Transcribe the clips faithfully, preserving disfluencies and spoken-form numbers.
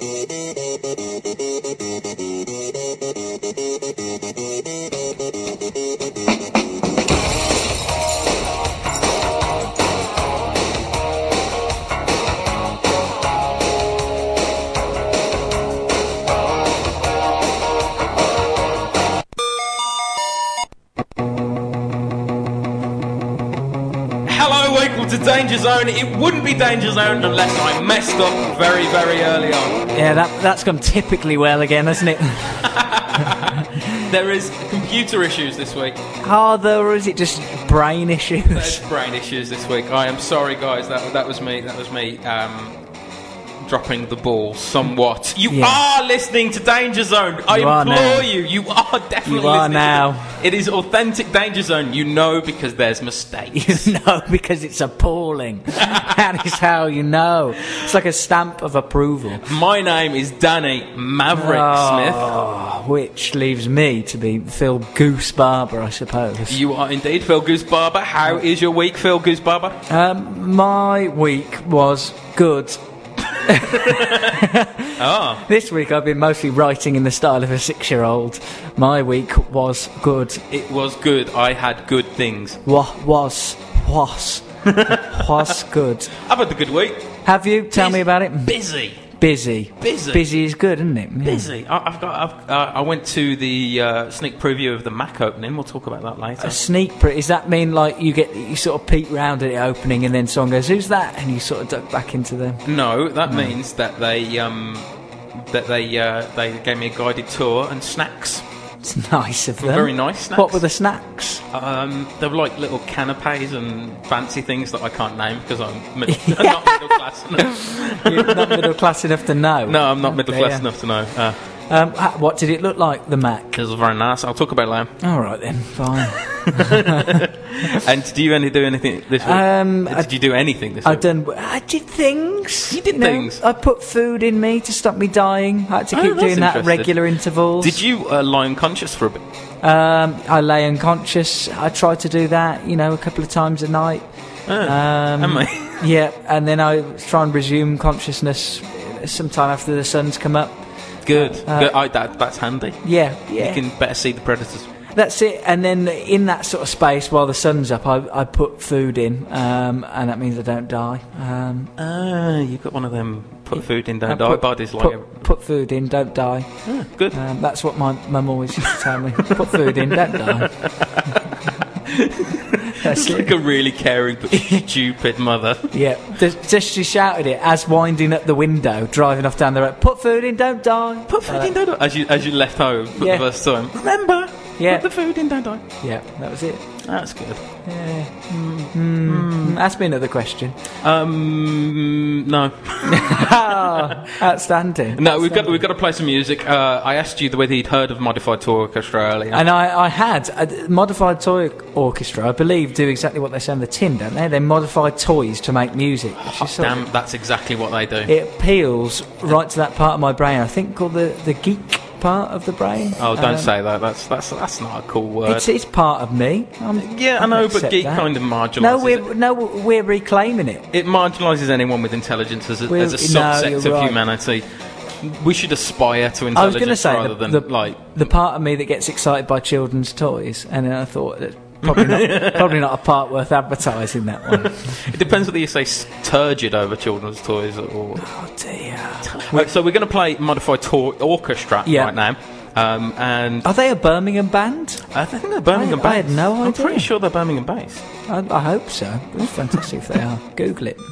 Danger Zone. It wouldn't be Danger Zone unless I messed up very, very early on. Yeah, that, that's gone typically well again, hasn't it? There is computer issues this week. Are there, or is it just brain issues? There's brain issues this week. I am sorry, guys. That that was me. That was me. Um, dropping the ball somewhat. You yeah. are listening to Danger Zone. I you implore you. You are definitely you are listening now. To it. It is authentic Danger Zone. You know because there's mistakes. You know because it's appalling. That is how you know. It's like a stamp of approval. My name is Danny Maverick oh, Smith. Which leaves me to be Phil Goose Barber, I suppose. You are indeed Phil Goose Barber. How is your week, Phil Goose Barber? Um, my week was good. Oh. This week I've been mostly writing in the style of a six-year-old. My week was good. It was good. I had good things. What was was was good. I've had a good week. Have you? Tell Bus- me about it. Busy. Busy. Busy. Busy is good, isn't it? Yeah. Busy. I, I've got. I've, uh, I went to the uh, sneak preview of the Mac opening. We'll talk about that later. A sneak pre- Does that mean like you get you sort of peek round at it opening and then someone goes, "Who's that?" and you sort of duck back into the. No, that no. means that they um, that they uh, they gave me a guided tour and snacks. It's nice of them. Very nice snacks. What were the snacks? Um, they were like little canapes and fancy things that I can't name because I'm, middle, I'm not middle class enough. You're not middle class enough to know. No, I'm not middle class yeah. enough to know. Uh, um, what did it look like, the Mac? It was very nice. I'll talk about it later. All right then, fine. And did you only do anything this week? Um, did I, you do anything this I week? done. I did things. You did you know, things. I put food in me to stop me dying. I had to Oh, keep doing that at interesting. regular intervals. Did you uh, lie unconscious for a bit? Um, I lay unconscious. I tried to do that, you know, a couple of times a night. Oh, um, am I? Yeah, and then I try and resume consciousness sometime after the sun's come up. Good. Uh, Good. I, that, that's handy. Yeah, yeah. You can better see the predators. That's it. And then in that sort of space while the sun's up, I, I put food in, um, and that means I don't die. Um, ah, you've got one of them put food in, don't I die put, bodies like put, a... put food in, don't die. Ah, good. Um, that's what my mum always used to tell me. Put food in, don't die. That's it's it. like a really caring but stupid mother. Yeah, just, just she shouted it as winding up the window, driving off down the road. Put food in, don't die. Put food uh, in, don't die. As you, as you left home for yeah. the first time. Remember, yeah. put the food in, don't die. Yeah, that was it. That's good. Yeah. Mm. Mm. Ask me another question. Um, no. Oh, outstanding. No, we've got we've got to play some music. Uh, I asked you whether you'd heard of Modified Toy Orchestra earlier, and I, I had. Uh, Modified Toy Orchestra, I believe, do exactly what they say on the tin, don't they? They modify toys to make music. Which oh, is sort damn, of, that's exactly what they do. It appeals right to that part of my brain. I think called the the geek part of the brain. Oh, don't um, say that. That's that's that's not a cool word. It's, it's part of me. I'm, yeah, I know, but geek that. kind of marginalises No, we're it. no, we're reclaiming it. It marginalises anyone with intelligence as a, as a subset no, of right. humanity. We should aspire to I was going to intelligence say rather the, than the, like the part of me that gets excited by children's toys, and then I thought that probably not, probably not a part worth advertising. That one. It depends whether you say turgid over children's toys or. Oh dear. Right, so we're going to play Modified Toy Orchestra yeah. right now. Um, and are they a Birmingham band? I think they're Birmingham I, based. I had no idea. I'm pretty sure they're Birmingham based. I, I hope so. It's fantastic if they are. Google it.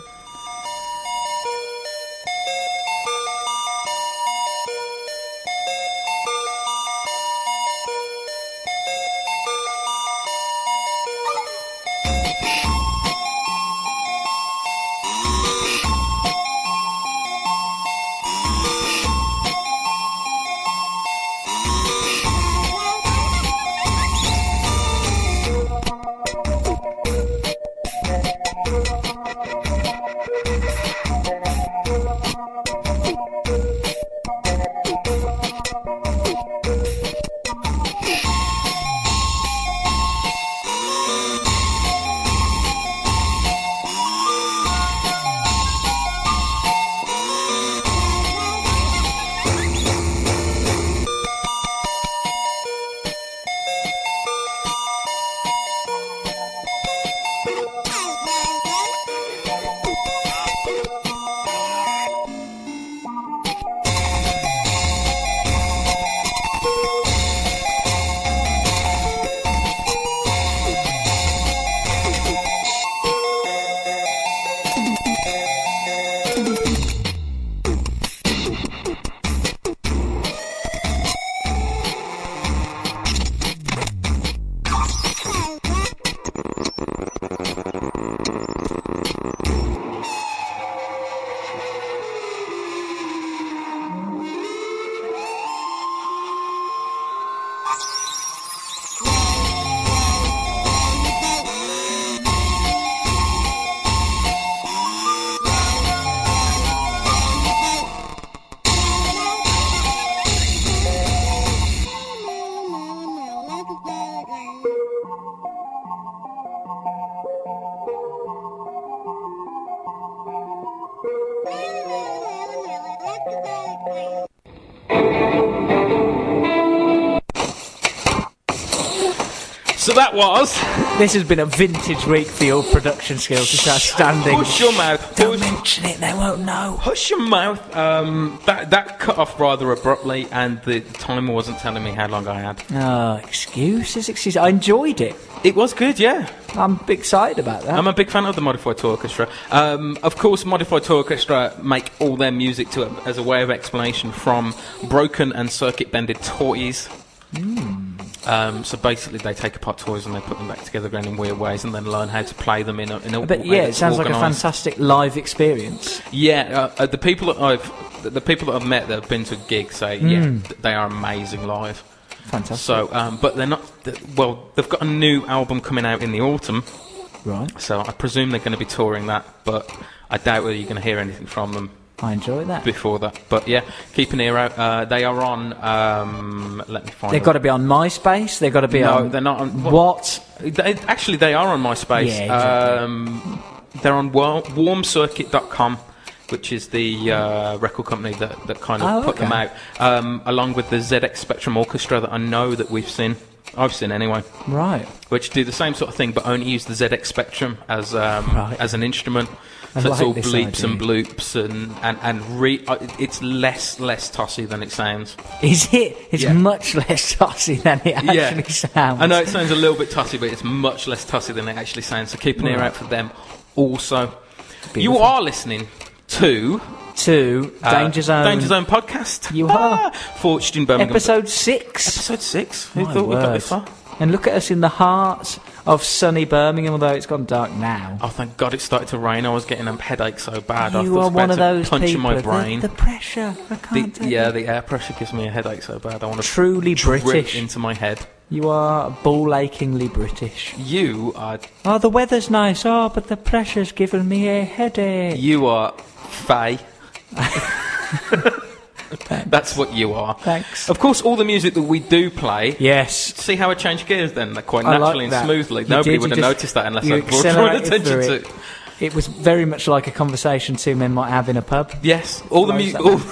So that was... This has been a vintage week for your production skills. Just outstanding. Hush your mouth. Don't Hush. mention it, they won't know. Hush your mouth. Um, that, that cut off rather abruptly, and the timer wasn't telling me how long I had. Oh, excuses, excuses. I enjoyed it. It was good, yeah. I'm excited about that. I'm a big fan of the Modified Toy Orchestra. Um, of course, Modified Toy Orchestra make all their music to as a way of explanation from broken and circuit-bended toys. Mm. Um, so basically, they take apart toys and they put them back together again in weird ways, and then learn how to play them in a. In a but yeah, it sounds organised. Like a fantastic live experience. Yeah, uh, uh, the people that I've, the, the people that I've met that have been to gigs say, mm. yeah, th- they are amazing live. Fantastic. So, um, but they're not. Th- well, they've got a new album coming out in the autumn. Right. So I presume they're going to be touring that, but I doubt whether you're going to hear anything from them. I enjoy that. Before that. But yeah, keep an ear out. Uh, they are on... Um, let me find They've got to be on MySpace? They've got to be no, on... No, they're not on... What? what? They, actually, they are on MySpace. Yeah, exactly. Um, they're on war- warm circuit dot com, which is the uh, record company that, that kind of oh, put okay. them out, um, along with the Z X Spectrum Orchestra that I know that we've seen. I've seen anyway. Right. Which do the same sort of thing, but only use the Z X Spectrum as um, right. as an instrument. I so like it's all idea. bleeps and bloops and and and re- uh, it's less less tossy than it sounds. Is it? It's yeah. much less tossy than it actually yeah. sounds. I know it sounds a little bit tossy, but it's much less tossy than it actually sounds. So keep an ear right. out for them. Also, Beautiful. you are listening to to uh, Danger Zone. Danger Zone podcast. You ah, are Forged in Birmingham. Episode six. Episode six. Who My thought we got word. this far? And look at us in the heart of sunny Birmingham, although it's gone dark now. Oh, thank God it started to rain. I was getting a headache so bad. You I are was one about of those to punch people. in my brain. The, the pressure. I can't The, take yeah, it. the air pressure gives me a headache so bad. I want to truly drip British into my head. You are ball-achingly British. You are. Oh, the weather's nice. Oh, but the pressure's given me a headache. You are Faye. That's what you are. Thanks. Of course, all the music that we do play. Yes. See how I changed gears then, quite I naturally like and smoothly. You Nobody did, would have just, noticed that unless you I brought drawn attention to it. It was very much like a conversation two men might have in a pub. Yes, all the music, all,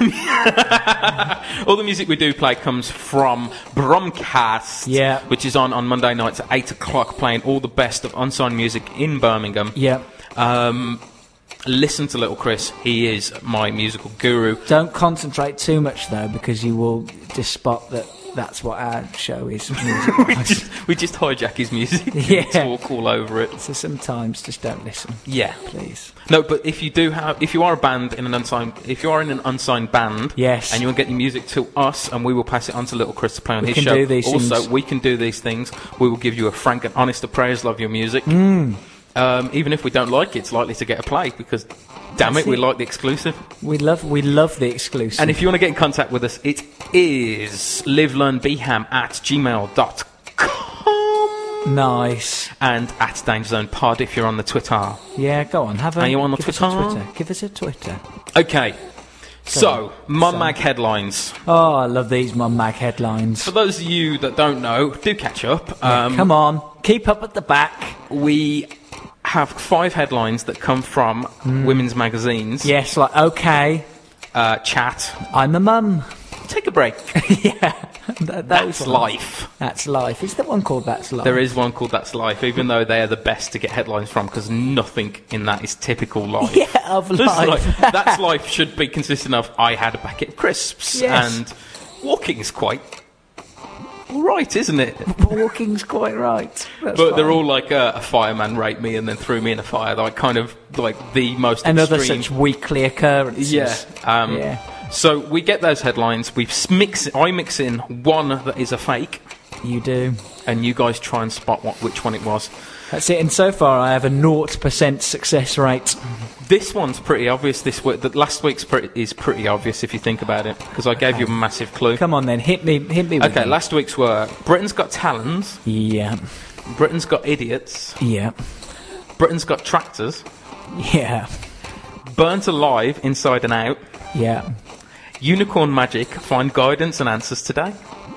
all the music we do play comes from Bromcast, yeah. which is on on Monday nights at eight o'clock, playing all the best of unsigned music in Birmingham. Yeah. Um, listen to Little Chris; he is my musical guru. Don't concentrate too much though, because you will just spot that. That's what our show is. we, just, we just hijack his music and yeah. talk all over it. So sometimes just don't listen. Yeah, please. No, but if you do have, if you are a band in an unsigned, if you are in an unsigned band, yes, and you want to get your music to us, and we will pass it on to Little Chris to play on we his can show. Do these also, things. we can do these things. We will give you a frank and honest appraisal of your music. Mm. Um, even if we don't like it, it's likely to get a play because, damn That's it, we it. like the exclusive. We love, we love the exclusive. And if you want to get in contact with us, it is livelearnbeham at gmail dot com. Nice. And at Danger Zone Pod if you're on the Twitter. Yeah, go on. Have a. Are you on the give Twitter? Us a Twitter? Give us a Twitter. Okay. Go so, Mum so. Mag headlines. Oh, I love these Mum Mag headlines. For those of you that don't know, do catch up. Yeah, um, come on. Keep up at the back. We have five headlines that come from mm. women's magazines. Yes, like, okay. Uh, chat. I'm a mum. Take a break. yeah. That, That's life. That's life. Is there one called That's Life? There is one called That's Life, even though they are the best to get headlines from, because nothing in that is typical life. Yeah, of life. Like, That's Life should be consistent of, I had a packet of crisps, yes. and walking's quite all right, isn't it? Walking's quite right. That's but fine. they're all like uh, a fireman raped me and then threw me in a fire, like kind of like the most Another extreme. such weekly occurrences. Yeah. Um, yeah. So we get those headlines. We mix. I mix in one that is a fake. You do. And you guys try and spot what which one it was. That's it. And so far, I have a naught percent success rate. This one's pretty obvious. This week, the last week's pretty, is pretty obvious if you think about it, because I gave okay. you a massive clue. Come on, then, hit me. Hit me. With okay, me. last week's were Britain's Got Talons. Yeah. Britain's Got Idiots. Yeah. Britain's Got Tractors. Yeah. Burnt Alive, Inside and Out. Yeah. Unicorn Magic, Find Guidance and Answers Today.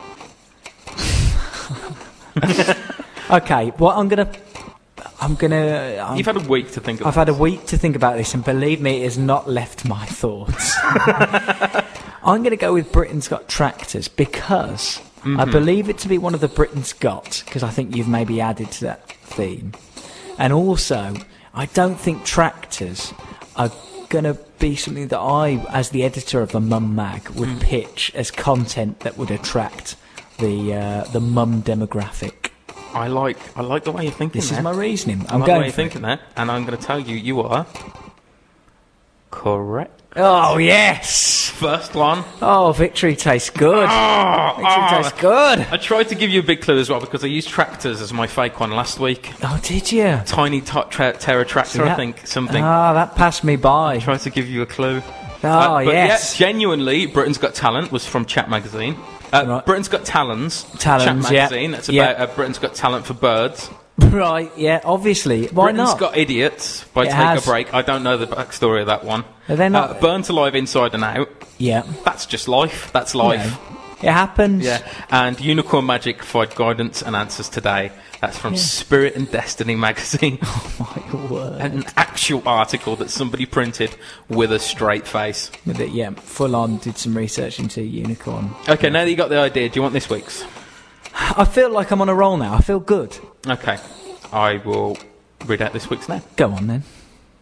Okay, what I'm gonna, I'm gonna. I'm, You've had a week to think about. I've had a week to think about this, and believe me, it has not left my thoughts. I'm gonna go with Britain's Got Tractors because Mm-hmm. I believe it to be one of the Britain's Got, because I think you've maybe added to that theme. And also, I don't think tractors are going to be something that I, as the editor of the Mum Mag, would mm. pitch as content that would attract the uh, the mum demographic. I like I like the way you're thinking. This there. is my reasoning. I I'm like going the way you're for thinking it. there, and I'm going to tell you, you are correct. Oh yes, first one. Oh, victory tastes good. Oh, victory oh. tastes good. I tried to give you a big clue as well because I used tractors as my fake one last week. Oh, did you? Tiny t- tra- Terra tractor, that, I think something. Ah, oh, that passed me by. I tried to give you a clue. Oh uh, but yes, yeah, genuinely, Britain's Got Talent was from Chat Magazine. Uh, right. Britain's Got Talons, Talons, Chat Magazine. Yeah. That's about yeah. uh, Britain's Got Talent for birds. Right, yeah, obviously. Why Britain's not? Got Idiots by It Take has. a Break. I don't know the backstory of that one. Are they not? Uh, Burnt Alive Inside and Out. Yeah. That's just life. That's life. You know, it happens. Yeah. And Unicorn Magic provide guidance and answers today. That's from Yeah. Spirit and Destiny magazine. Oh my word. An actual article that somebody printed with a straight face. With it, yeah, full on did some research into unicorn. Okay, now that you got the idea, do you want this week's? I feel like I'm on a roll now. I feel good. Okay. I will read out this week's now. Go on then.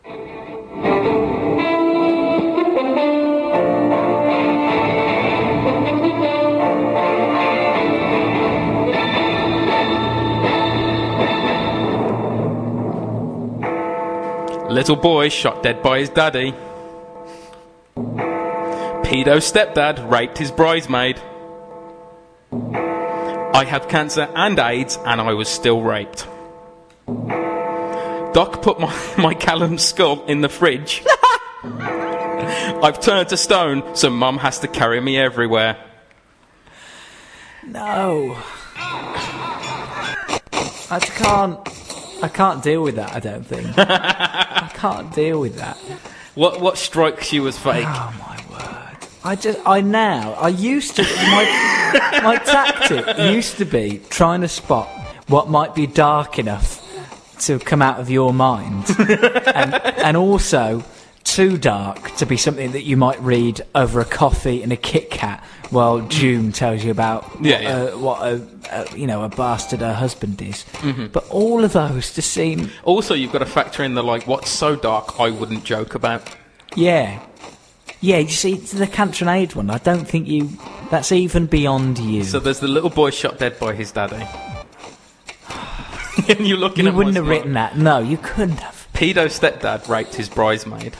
Little boy shot dead by his daddy. Pedo stepdad raped his bridesmaid. I had cancer and AIDS and I was still raped. Doc put my, my Callum's skull in the fridge. I've turned to stone, so Mum has to carry me everywhere. No. I can't... I can't deal with that, I don't think. I can't deal with that. What what strikes you as fake? Oh, my word. I just... I now... I used to... My, my tactic used to be trying to spot what might be dark enough to come out of your mind. and, and also too dark to be something that you might read over a coffee and a Kit Kat while June tells you about Yeah, what, yeah. Uh, what a, a you know a bastard her husband is. Mm-hmm. But all of those just seem Also, you've got to factor in the, like, what's so dark I wouldn't joke about. yeah yeah. You see, it's the cancer and AIDS one. I don't think you. That's even beyond you. So there's the little boy shot dead by his daddy. And you're looking you at wouldn't my have smile. written that. No, you couldn't have. Pedo stepdad raped his bridesmaid.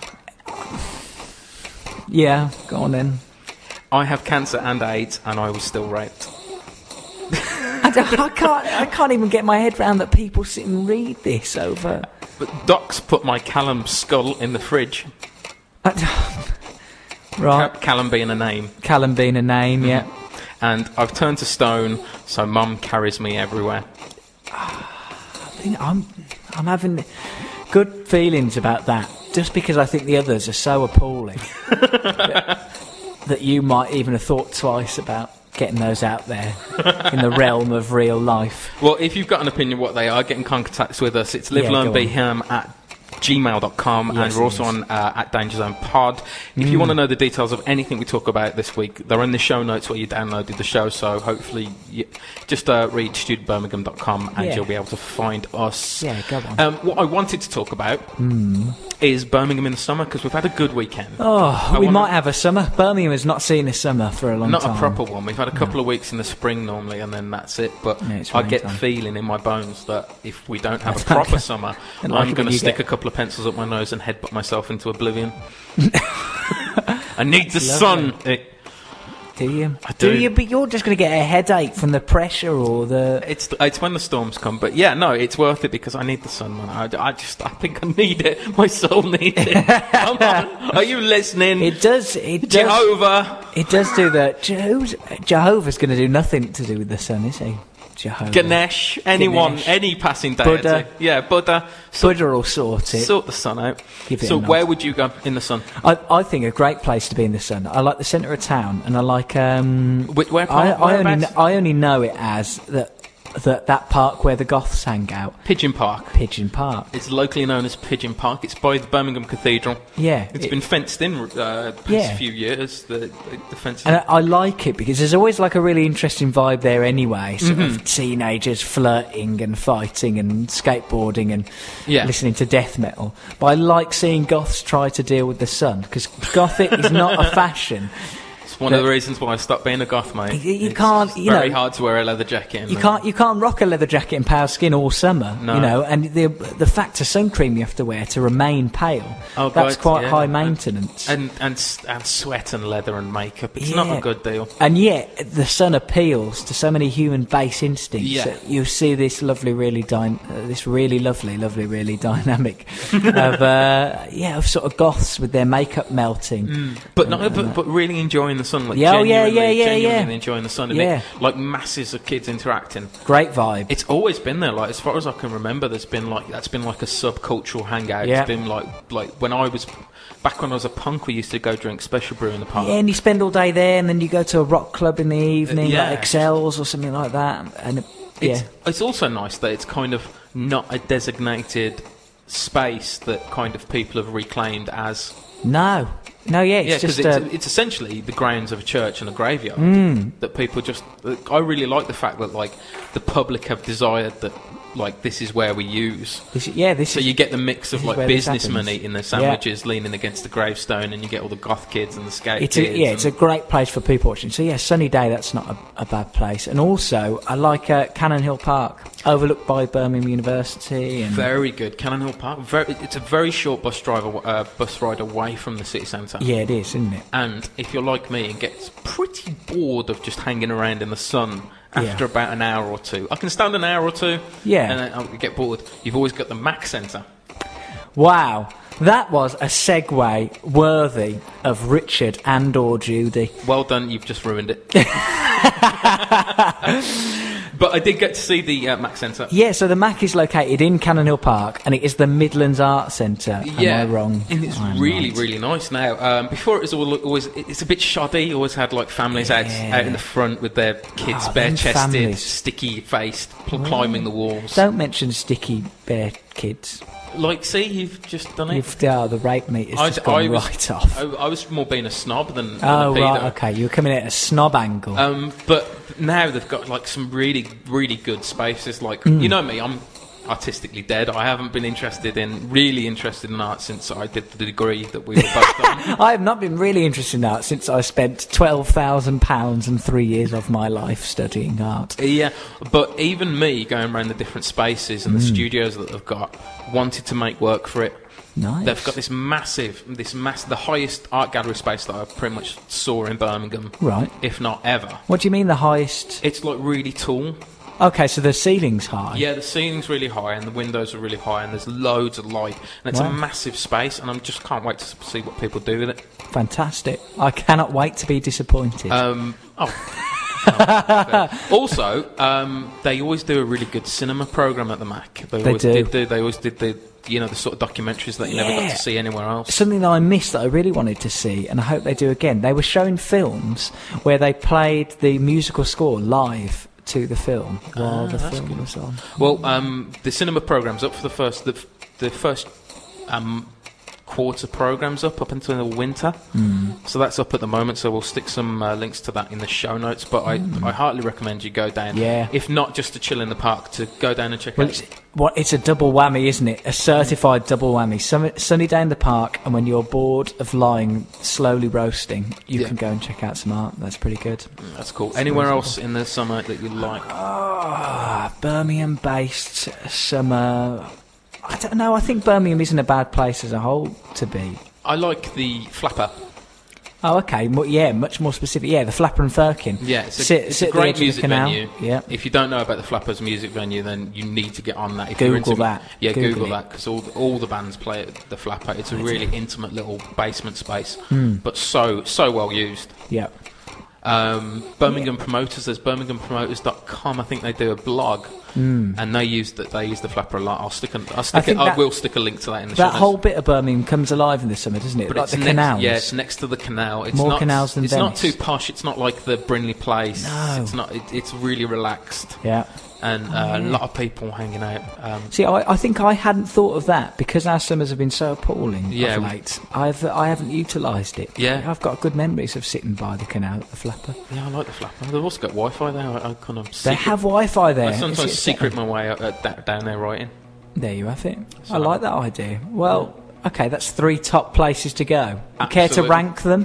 Yeah, go on then. I have cancer and AIDS, and I was still raped. I, don't, I can't. I can't even get my head around that people sit and read this over. But Doc's put my Callum's skull in the fridge. Right, Cal- Callum being a name. Callum being a name, yeah. And I've turned to stone, so Mum carries me everywhere. I think I'm, I'm having good feelings about that, just because I think the others are so appalling that, that you might even have thought twice about getting those out there in the realm of real life. Well, if you've got an opinion what they are, get in contact with us. It's live Yeah, learn go be on. him at gmail dot com, Yes, and we're it also is. on uh, at Danger Zone Pod. If you want to know the details of anything we talk about this week, they're in the show notes where you downloaded the show, so hopefully you just uh, read student birmingham dot com and Yeah. you'll be able to find us. Yeah, go on. Um, what I wanted to talk about is Birmingham in the summer, because we've had a good weekend. Oh, I we wanna- might have a summer. Birmingham has not seen a summer for a long Not time. a proper one. We've had a couple of weeks in the spring normally, and then that's it. But Yeah, it's I rain get time. the feeling in my bones that if we don't have a That's proper like- summer, I like I'm it going when to you stick get- a couple of pencils up my nose and headbutt myself into oblivion. I need the Lovely. sun. It, Do you? I do. you? But you're just going to get a headache from the pressure or the... it's it's when the storms come. But yeah, no, it's worth it because I need the sun, man. I, I just I think I need it. My soul needs it. Come on, are you listening? It does... It does... Jehovah, It does do that. Jehovah's, Jehovah's going to do nothing to do with the sun, is he? Jehovah. Ganesh, anyone, Ganesh. any passing deity. Buddha. Yeah, Buddha. Buddha will sort it. Sort the sun out. Give it So a nod. where would you go in the sun? I, I think a great place to be in the sun. I like the centre of town, and I like. Um, Wh- where I, part- I only whereabouts? kn- I only know it as that that that park where the Goths hang out? Pigeon Park. Pigeon Park. It's locally known as Pigeon Park. It's by the Birmingham Cathedral. Yeah. It's it, been fenced in uh, past yeah. few years. The, the, the fence. And I, I like it because there's always like a really interesting vibe there anyway. Sort mm-hmm. of teenagers flirting and fighting and skateboarding and yeah. listening to death metal. But I like seeing Goths try to deal with the sun because Gothic is not a fashion. One of the reasons why I stopped being a goth, mate. You, you it's, can't. It's you very know, hard to wear a leather jacket. You can't. You can't rock a leather jacket and pale skin all summer. No. You know, and the the fact of sun cream you have to wear to remain pale. Oh, that's God, quite yeah. high maintenance. And, and and and sweat and leather and makeup. It's yeah. not a good deal. And yet the sun appeals to so many human base instincts. Yeah. That you see this lovely, really dy- uh, this really lovely, lovely, really dynamic of uh, yeah, of sort of goths with their makeup melting. Mm. But no, but, but really enjoying the sun. Like yeah, oh, yeah, genuinely, yeah, yeah, genuinely yeah. enjoying the sun. Yeah. It, like masses of kids interacting. Great vibe. It's always been there. Like as far as I can remember, there's been like that's been like a subcultural hangout. Yeah. It's been like like when I was back when I was a punk, we used to go drink Special Brew in the park. Yeah, and you spend all day there, and then you go to a rock club in the evening, uh, yeah. like Excels or something like that. And it, yeah, it's, it's also nice that it's kind of not a designated space that kind of people have reclaimed as. No, no, yeah, it's yeah, because just it's, uh, it's essentially the grounds of a church and a graveyard. Mm. That people just, I really like the fact that like the public have desired that. Like this is where we use. This, yeah, this. So is, you get the mix of like businessmen eating their sandwiches, yeah. leaning against the gravestone, and you get all the goth kids and the skate it's kids. A, yeah, it's a great place for people watching. So yeah, sunny day. That's not a, a bad place. And also, I like uh, Cannon Hill Park, overlooked by Birmingham University. And very good, Cannon Hill Park. Very, it's a very short bus drive, uh, bus ride away from the city centre. Yeah, it is, isn't it? And if you're like me and gets pretty bored of just hanging around in the sun. After yeah. about an hour or two. I can stand an hour or two, yeah. and then I'll get bored. You've always got the Mac Centre. Wow, that was a segue worthy of Richard and or Judy. Well done, you've just ruined it. But I did get to see the uh, Mac Centre. Yeah, so the Mac is located in Cannon Hill Park, and it is the Midlands Arts Centre. Yeah, am I wrong? And it's I'm really, right. really nice now. Um, before it was all, always, it's a bit shoddy. Always had like families yeah. out, out in the front with their kids oh, bare-chested, sticky-faced, pl- climbing the walls. Don't mention sticky bare kids. Like, see, you've just done it. You've, oh, the rape meat is I, just gone I was, right off. I, I was more being a snob than, than oh, a pedo. right, okay. You were coming at a snob angle. Um, but now they've got like some really, really good spaces. Like, mm. you know me, I'm artistically dead. I haven't been interested in, really interested in art since I did the degree that we were both on. I have not been really interested in art since I spent twelve thousand pounds and three years of my life studying art. Yeah, but even me going around the different spaces and mm. the studios that they've got, wanted to make work for it. Nice. They've got this massive, this mass, the highest art gallery space that I pretty much saw in Birmingham. Right. If not ever. What do you mean the highest? It's like really tall. Okay, so the ceiling's high. Yeah, the ceiling's really high and the windows are really high and there's loads of light and it's wow. a massive space and I just can't wait to see what people do with it. Fantastic. I cannot wait to be disappointed. Um, oh. Also, um, they always do a really good cinema programme at the Mac. They, they always do. Did, do. They always did the, you know, the sort of documentaries that you yeah. never got to see anywhere else. Something that I missed that I really wanted to see, and I hope they do again. They were showing films where they played the musical score live to the film while ah, the film good. was on. Well, um, the cinema programme's up for the first, the, the first um, quarter programme's up up until the winter. Mm. So that's up at the moment. So we'll stick some uh, links to that in the show notes. But mm. I, I heartily recommend you go down. Yeah. If not just to chill in the park, to go down and check well, out. It's, what, it's a double whammy, isn't it? A certified double whammy. Sun, sunny day in the park, and when you're bored of lying slowly roasting, you yeah. can go and check out some art. That's pretty good. That's cool. Anywhere else in the summer that you like? Oh, Birmingham-based summer. I don't know. I think Birmingham isn't a bad place as a whole to be. I like the Flapper. Oh, okay. Well, yeah, much more specific. Yeah, the Flapper and Firkin. Yeah, it's a, sit, it's sit a great music venue. Yeah. If you don't know about the Flappers music venue, then you need to get on that. If Google you're into, that. Yeah, Google, Google it. that, because all, all the bands play at the Flapper. It's a really intimate little basement space, mm. but so so well used. Yeah. Um, Birmingham yeah. Promoters, there's birmingham promoters dot com. I think they do a blog, mm. and they use that. They use the Flapper a lot. I'll stick. A, I'll stick. I, it, I will stick a link to that in the show That whole bit of Birmingham comes alive in the summer, doesn't it? But like it's the next, canals. Yeah, it's next to the canal. It's More not, canals than It's Venice. not too posh. It's not like the Brindley Place. No. It's not. It, it's really relaxed. Yeah. and uh, a lot of people hanging out. Um, See, I, I think I hadn't thought of that because our summers have been so appalling Yeah, of we- late. I've I haven't utilised it. Yeah. I've got good memories of sitting by the canal at the Flapper. yeah, I like the Flapper. They've also got Wi-Fi there. I, I kind of They secret, have Wi-Fi there. I sometimes Is it- secret my way up, uh, da- down there writing. There you have it. So- I like that idea. Well, okay, that's three top places to go. You care to Absolutely. rank them?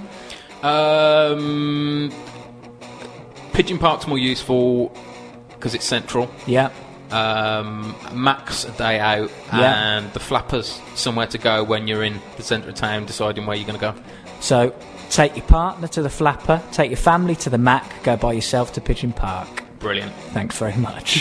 Um, Pigeon Park's more useful because it's central. Yeah. Um, Mac's a day out, Yeah. and the Flapper's somewhere to go when you're in the centre of town deciding where you're going to go. So, take your partner to the Flapper, take your family to the Mac, go by yourself to Pigeon Park. Brilliant. Thanks very much.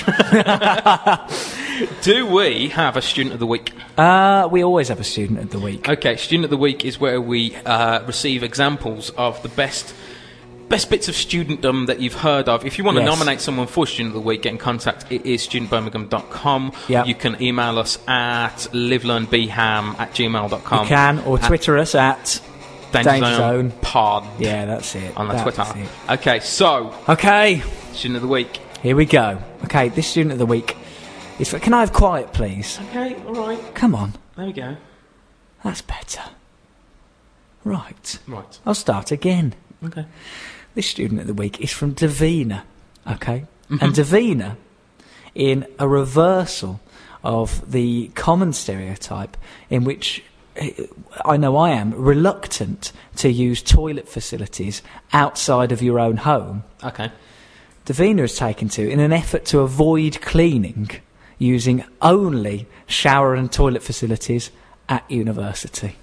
Do we have a Student of the Week? uh, we always have a student of the week. Okay, Student of the Week is where we uh, receive examples of the best best bits of studentdom that you've heard of. If you want to Yes. nominate someone for Student of the Week, get in contact. It is student birmingham dot com. Yep. You can email us at livelearnbham at gmail dot com. You can, or At Twitter us at... Danger, Danger Zone, Zone. Pod Yeah, that's it. on the That's Twitter. it. Okay, so, Okay, Student of the Week. here we go. Okay, this student of the week is for... Can I have quiet, please? Okay, alright. Come on. There we go. That's better. Right. Right. I'll start again. Okay. This student of the week is from Davina, okay? And Davina, in a reversal of the common stereotype in which eh, I know I am reluctant to use toilet facilities outside of your own home, Okay. Davina has taken to, in an effort to avoid cleaning, using only shower and toilet facilities at university.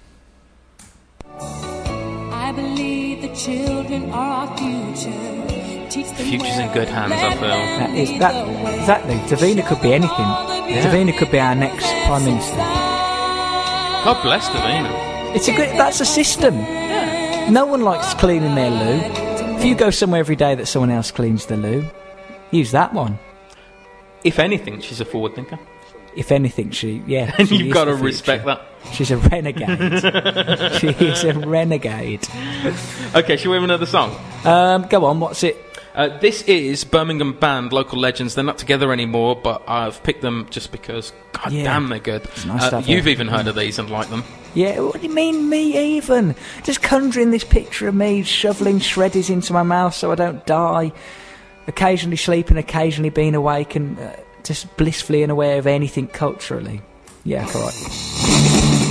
I believe the children are our future. Teach them Future's in well, good hands, I let feel. them That is lead that the way. exactly. Davina could be anything. Yeah. Davina could be our next prime minister. God bless Davina. It's a good. That's a system. No one likes cleaning their loo. If you go somewhere every day that someone else cleans the loo, use that one. If anything, she's a forward thinker. If anything, she yeah. And she you've is got the to future. respect that. She's a renegade. She is a renegade. Okay, shall we have another song? Um, go on. What's it? Uh, this is Birmingham band, Local Legends. They're not together anymore, but I've picked them just because, god Yeah. damn, they're good. nice Uh, to have you've a- even heard of these and like them. Yeah, what do you mean, me even? Just conjuring this picture of me shoveling shreddies into my mouth so I don't die, occasionally sleeping, occasionally being awake, and uh, just blissfully unaware of anything culturally. Yeah, correct.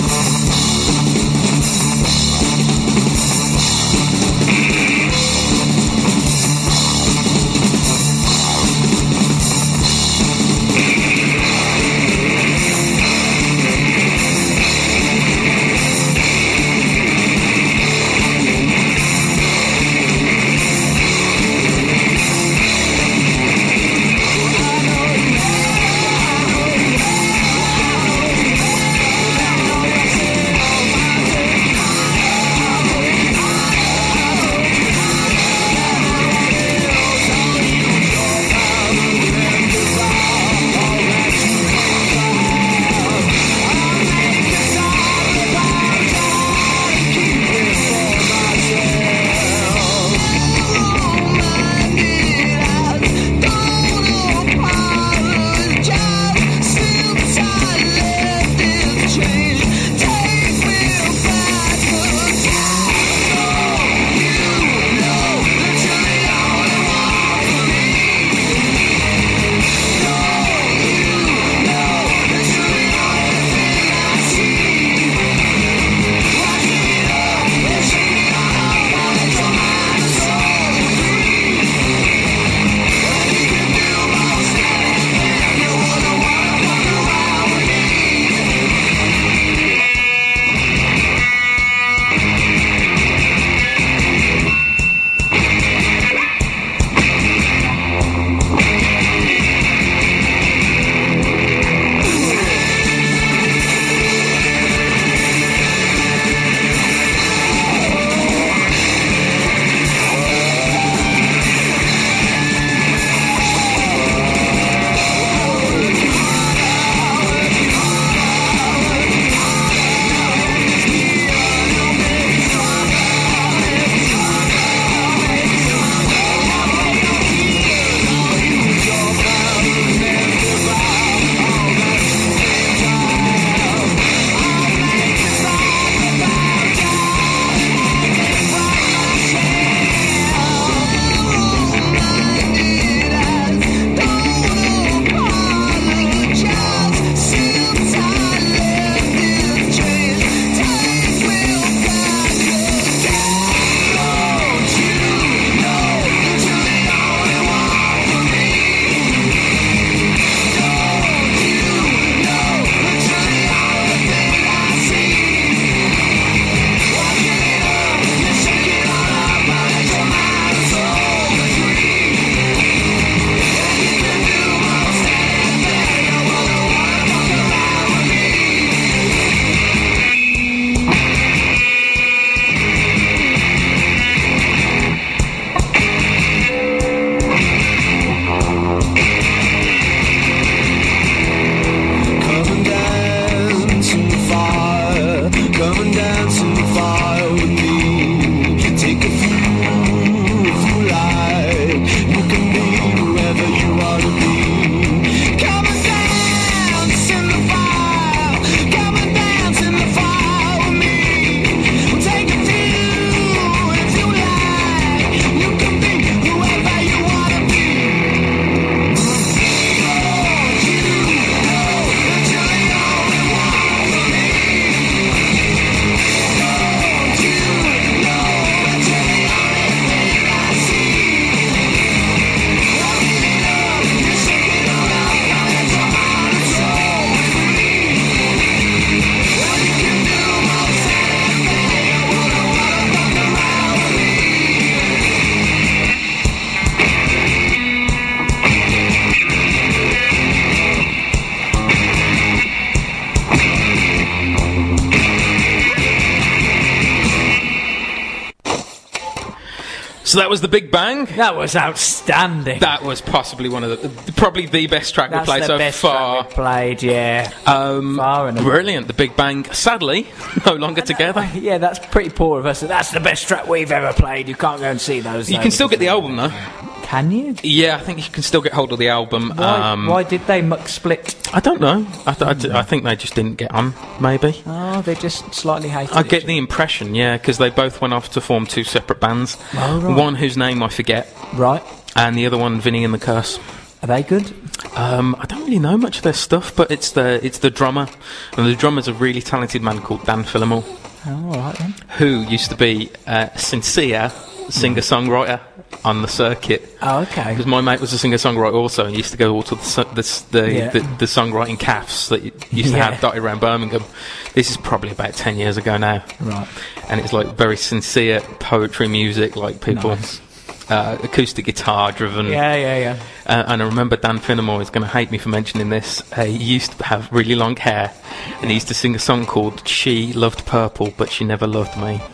So that was The Big Bang. That was outstanding. That was possibly one of the, probably the best track That's we played the so best far. track we played, yeah. Um, Far and away. brilliant. The Big Bang, sadly, no longer together. Yeah, that's pretty poor of us. That's the best track we've ever played. You can't go and see those. You though, can still get the because- album though. Can you? Yeah, I think you can still get hold of the album. Why, Um, why did they muck split? I don't know. I, th- I, d- I think they just didn't get on. Maybe. Oh, they just slightly hated I get each the impression, yeah, because they both went off to form two separate bands. Oh, right. One whose name I forget, other. Right. and the other one, Vinny and the Curse. Are they good? Um, I don't really know much of their stuff, but it's the it's the drummer, and the drummer's a really talented man called Dan Fillmore, Oh, all right then. who used to be a sincere singer-songwriter on the circuit. Oh, okay. Because my mate was a singer-songwriter also, and used to go all to the so- the, s- the, Yeah. the, the songwriting cafes that you used to Yeah. have dotted around Birmingham. This is probably about ten years ago now. Right. And it's like very sincere poetry music, like people, Nice. uh, acoustic guitar driven. Yeah, yeah, yeah. Uh, and I remember Dan Fillmore is going to hate me for mentioning this. Uh, he used to have really long hair, and he used to sing a song called "She Loved Purple, But She Never Loved Me."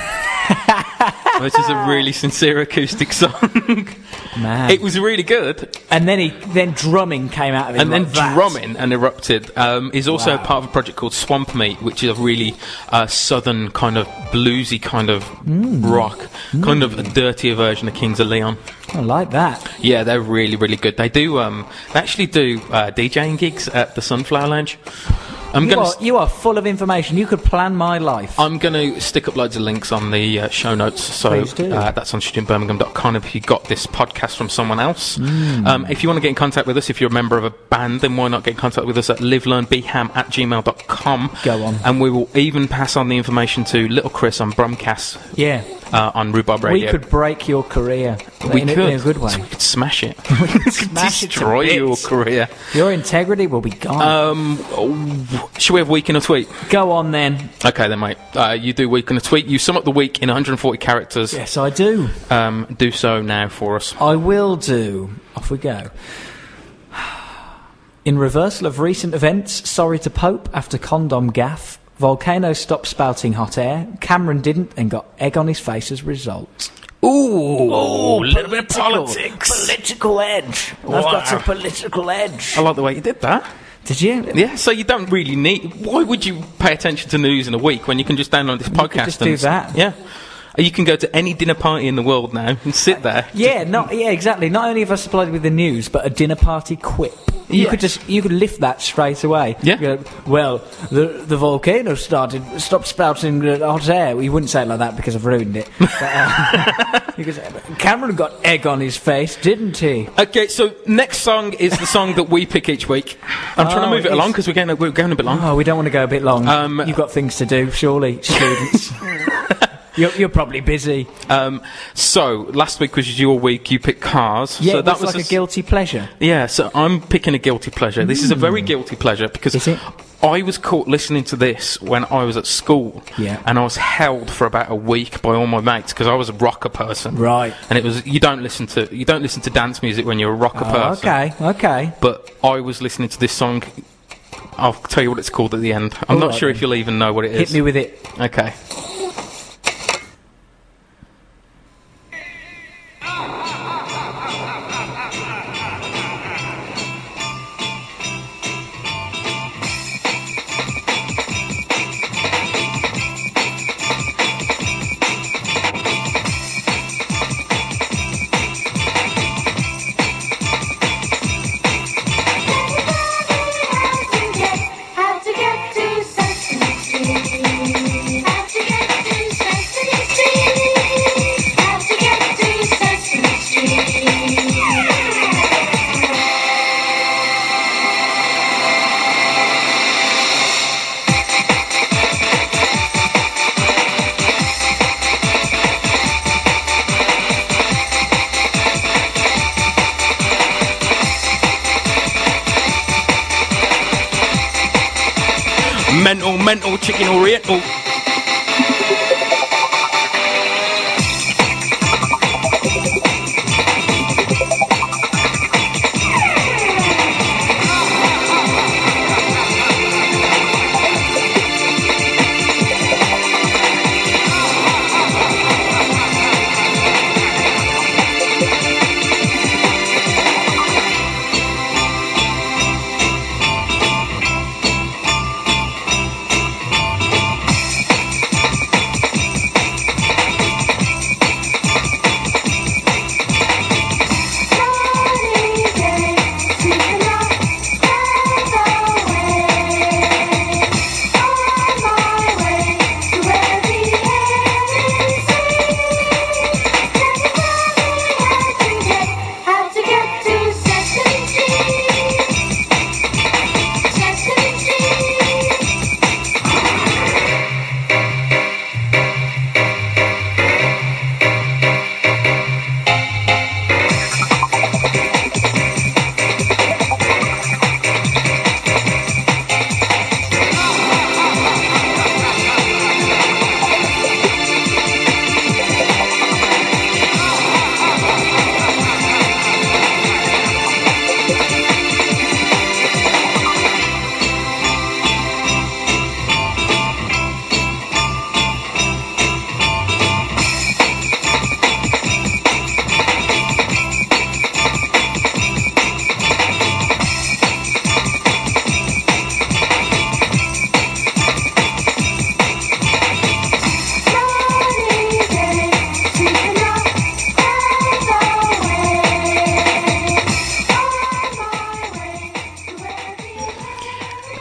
Which is a really sincere acoustic song. Man. It was really good. And then he, then drumming came out of it. And then like that. drumming and erupted. Um, is also Wow. part of a project called Swamp Meat, which is a really uh, southern kind of bluesy kind of rock, kind of a dirtier version of Kings of Leon. I like that. Yeah, they're really, really good. They do. Um, they actually do uh, DJing gigs at the Sunflower Lounge. I'm You gonna. are, you are full of information. You could plan my life. I'm going to stick up loads of links on the uh, show notes, so Please do. uh, that's on studio birmingham dot com if you got this podcast from someone else. Mm. Um, if you want to get in contact with us, if you're a member of a band, then why not get in contact with us at live learn be ham at gmail dot com. Go on. And we will even pass on the information to Little Chris on Brumcast Yeah. uh, on Rhubarb Radio. We could break your career. We in, a- could. in a good way. We could smash it. We could smash it to Destroy your bits. career. Your integrity will be gone. Um, oh, should we have week in a tweet? Go on then. Okay then, mate. Uh, you do week in a tweet. You sum up the week in one hundred forty characters. Yes, I do. Um, do so now for us. I will do. Off we go. In reversal of recent events, sorry to Pope after condom gaff. Volcano stopped spouting hot air. Cameron didn't and got egg on his face as a result. Ooh, Oh, a little bit of politics. Political edge. I've Wow. got a political edge. I like the way you did that. Did you? Yeah, so you don't really need. Why would you pay attention to news in a week when you can just download this podcast? just and do that. Yeah. You can go to any dinner party in the world now and sit there. Yeah, not yeah, exactly. Not only have I supplied with the news, but a dinner party quip. You Yeah. could just you could lift that straight away. Yeah. You go, well, the the volcano started stopped spouting uh, hot air. Well, you wouldn't say it like that because I've ruined it. But, uh, you could say, Cameron got egg on his face, didn't he? Okay, so next song is the song that we pick each week. I'm trying Oh, to move it it along is. because we're going we're going a bit long. Oh, we don't want to go a bit long. Um, You've got things to do, surely, students. you're, you're probably busy. Um, so last week was your week. You picked Cars. Yeah, so it that was like a a s- guilty pleasure. Yeah, so I'm picking a guilty pleasure. This is a very guilty pleasure because Is it? I was caught listening to this when I was at school. Yeah. And I was held for about a week by all my mates because I was a rocker person. Right. And it was you don't listen to you don't listen to dance music when you're a rocker Oh, person. okay, okay. But I was listening to this song. I'll tell you what it's called at the end. I'm All not right sure then. if you'll even know what it Hit is. me with it. Okay. Have to get to Sesame Street. Have to get to Sesame Street. Have to get to Sesame Street. Mental, mental, chicken oriental.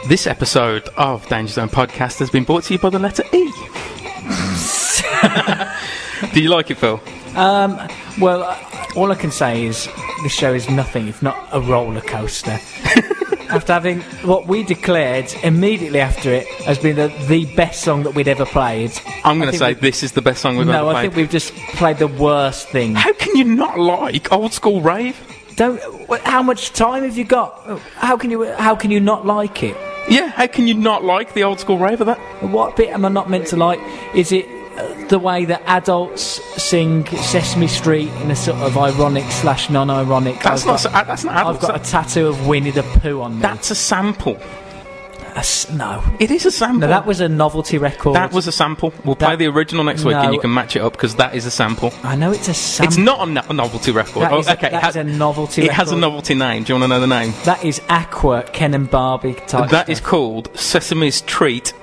This episode of Danger Zone Podcast has been brought to you by the letter E. Do you like it, Phil? Um, well, uh, all I can say is this show is nothing if not a roller coaster. After having what we declared immediately after it has been the, the best song that we'd ever played. I'm going to think say we- this is the best song we've No, ever I played. think we've just played the worst thing. How can you not like old school rave? Don't. wh- How much time have you got? How can you? How can you not like it? Yeah, how can you not like the old school rave of that? What bit am I not meant to like? Is it uh, the way that adults sing Sesame Street in a sort of ironic slash non-ironic? That's I've not. got, That's not. I've got a tattoo of Winnie the Pooh on me. That's a sample. That's- no, It is a sample. no, that was a novelty record. That was a sample. We'll play That- the original next week, and No. you can match it up because that is a sample. I know it's a sample. It's not a, no- a novelty record. That Oh, is a- okay, that it is a novelty It has a record. novelty name. Do you want to know the name? That is Aqua, Ken and Barbie type. That is stuff. called Sesame's Treat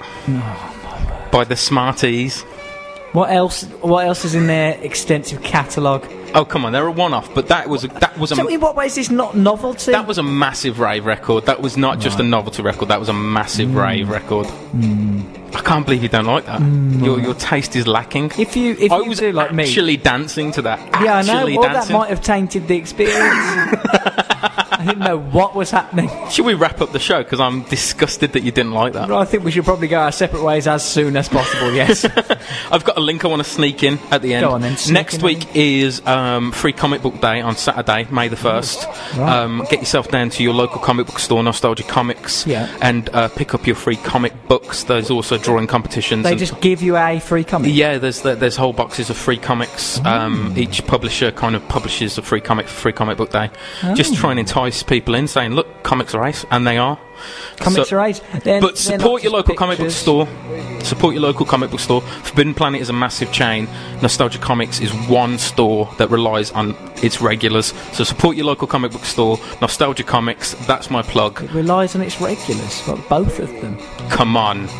by the Smarties. What else? What else is in their extensive catalogue? Oh come on, they're a one-off, but that was a, that was a So in what way is this not novelty? that was a massive rave record. That was not just a novelty record. That was a massive Mm. rave record. I can't believe you don't like that. Your your taste is lacking. if you if I you was do like me, actually dancing to that. yeah, I know. Actually Well, that dancing. might have tainted the experience. I didn't know what was happening. Should we wrap up the show? Because I'm disgusted that you didn't like that. Well, I think we should probably go our separate ways as soon as possible. Yes. I've got a link I want to sneak in at the end. Go on then, sneak Next in week is um, Free Comic Book Day on Saturday, May the first. Right. Um, get yourself down to your local comic book store, Nostalgia Comics, Yeah. and uh, pick up your free comic books. There's also drawing competitions. They and- just give you a free comic. Yeah, there's there's whole boxes of free comics. Mm. Um, each publisher kind of publishes a free comic for Free Comic Book Day. Oh. Just try and entice people in, saying, "Look, comics are ace," and they are. Comics So- are ace. Then- But then support lots your of local comic book pictures. store. Support your local comic book store. Forbidden Planet is a massive chain. Nostalgia Comics is one store that relies on its regulars. So support your local comic book store. Nostalgia Comics. That's my plug. It relies on its regulars. Well, both of them. Come on.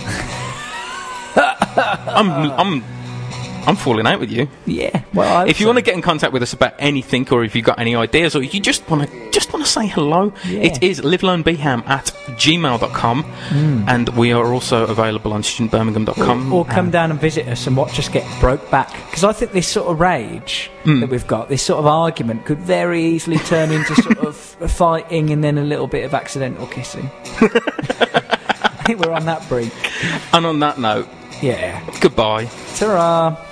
I'm I'm I'm falling out with you. Yeah. Well, I If you want to get in contact with us about anything, or if you've got any ideas, or you just want to just want to say hello, Yeah. it is livelonebeham at gmail dot com, and we are also available on student birmingham dot com. or come down and visit us and watch us get broke back. Because I think this sort of rage Hmm. that we've got, this sort of argument, could very easily turn into sort of fighting and then a little bit of accidental kissing. I think we're on that brink. And on that note, Yeah. goodbye. Ta-ra.